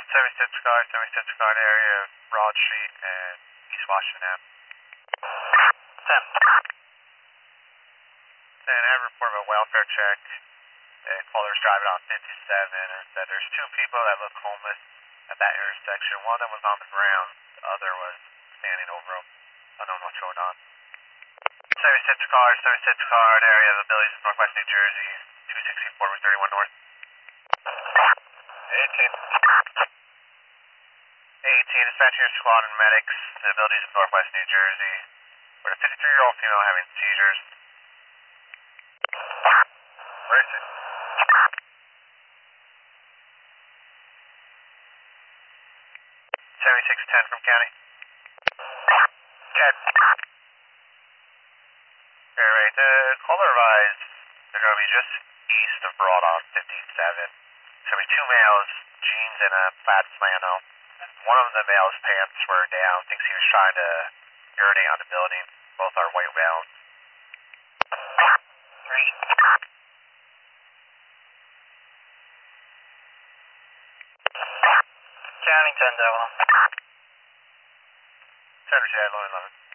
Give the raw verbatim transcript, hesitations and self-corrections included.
seventy-six car, seventy-six car area, Broad Street and East Washington Avenue. ten. And I have a report of a welfare check. A caller was driving on fifty-seven and said there's two people that look homeless at that intersection. One of them was on the ground, the other was standing over them. I don't know what's going on. seventy-six car, seventy-six car area of Abilities, Northwest New Jersey, two sixty-four, thirty-one North. eighteen. eighteen, dispatching squad and medics, the Abilities of Northwest New Jersey. With a fifty-three-year-old female having seizures. Racing. seventy-six ten from county. ten. Alright, the caller advised they're going to be just east of Broad on fifty-seven. So we two males, jeans and a plaid flannel. One of the male's pants were down, thinks he was trying to urinate on the building. Both are white bound. three. County ten, Devil. Center J, eleven eleven.